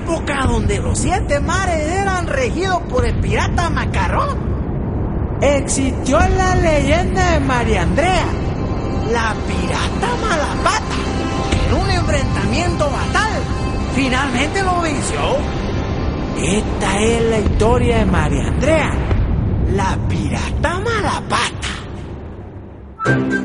época donde los 7 mares eran regidos por el pirata Macarrón, existió la leyenda de María Andrea, la pirata Malapata, que en un enfrentamiento fatal finalmente lo venció. Esta es la historia de María Andrea, la pirata Malapata.